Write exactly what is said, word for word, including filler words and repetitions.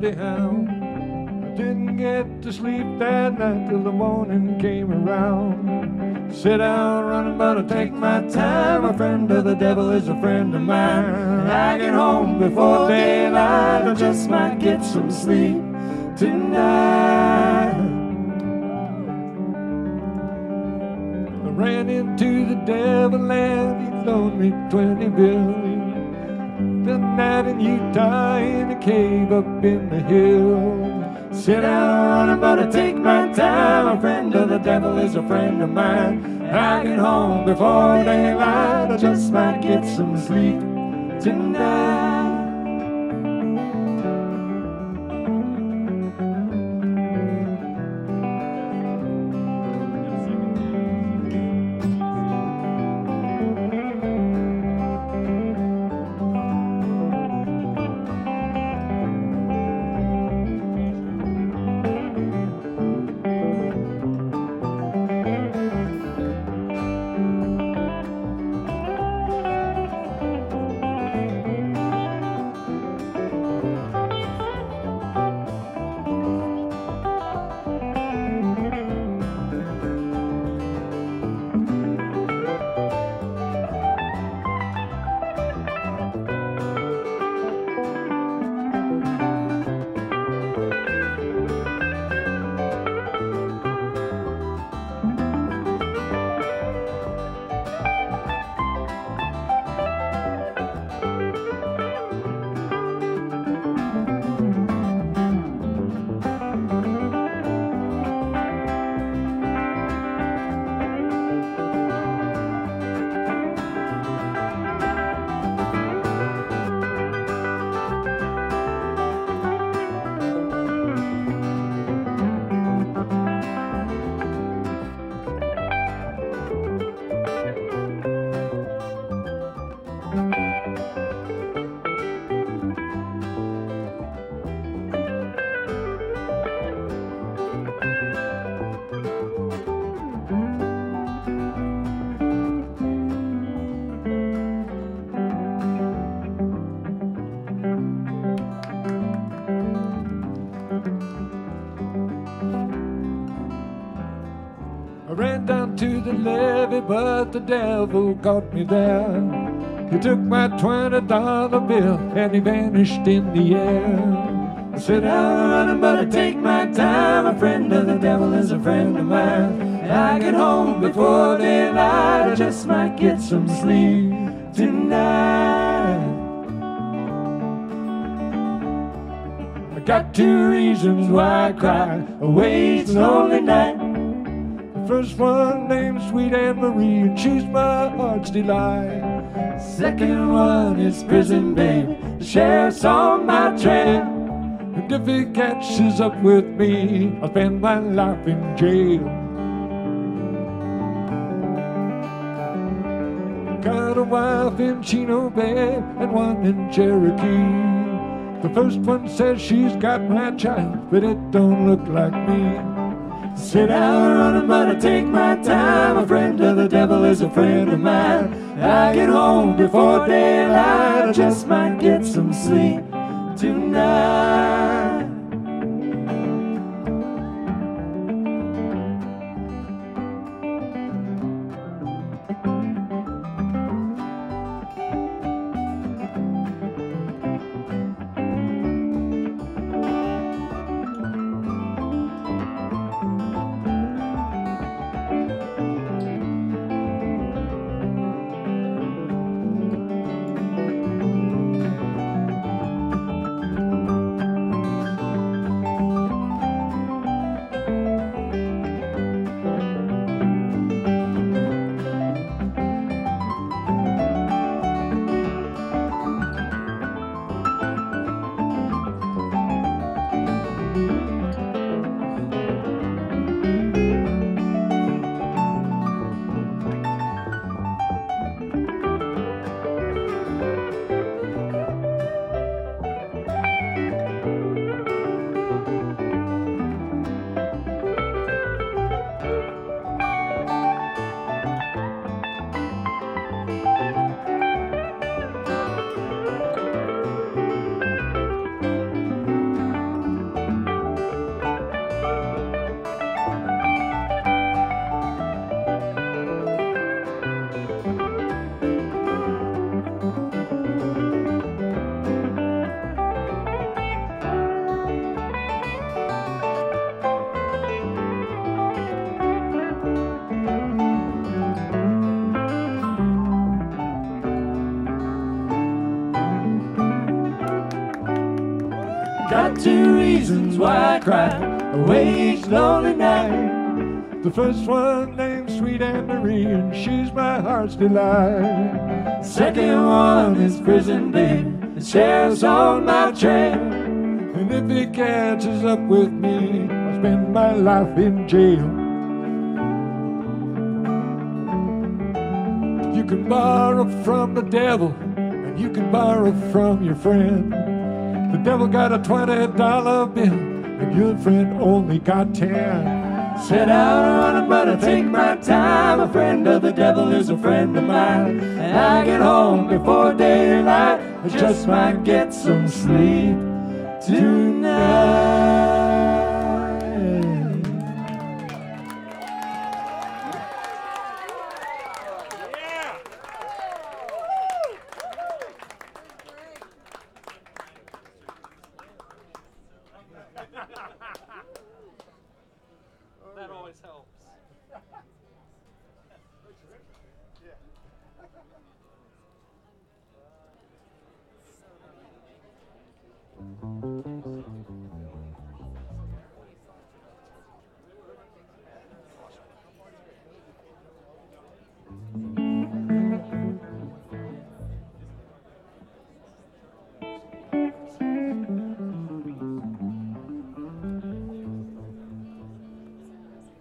bloody hound. I didn't get to sleep that night till the morning came around. Sit down running, but I take my time. A friend of the devil is a friend of mine. I get home before daylight, I just might get some sleep tonight. I ran into the devil and he loaned me twenty billion. The night in Utah in a cave up in the hill. Sit down running, but I take my time. A friend of the devil is a friend of mine. I get home before daylight, I just might get some sleep tonight. I ran down to the levee, but the devil caught me there. He took my twenty dollar bill and he vanished in the air. I sit down running, but I take my time. A friend of the devil is a friend of mine. I get home before daylight, I just might get some sleep tonight. I got two reasons why I cry away each lonely night. First one named Sweet Anne Marie, and she's my heart's delight. Second one is Prison Babe, the sheriff's on my trail. And if he catches up with me, I'll spend my life in jail. Got a wife in Chino Bay and one in Cherokee. The first one says she's got my child, but it don't look like me. Sit down running, but I take my time. A friend of the devil is a friend of mine. I get home before daylight, I just might get some sleep tonight. got two reasons why I cry away each lonely night. The first one named Sweet Anne Marie, and she's my heart's delight. Second one is prison babe, the sheriff's on my trail. And if he catches up with me, I'll spend my life in jail. You can borrow from the devil, and you can borrow from your friend. The devil got a twenty dollar bill, and your friend only got ten. Set out running, but I take my time. A friend of the devil is a friend of mine. And I get home before daylight, I just might get some sleep tonight. That always helps. Yeah.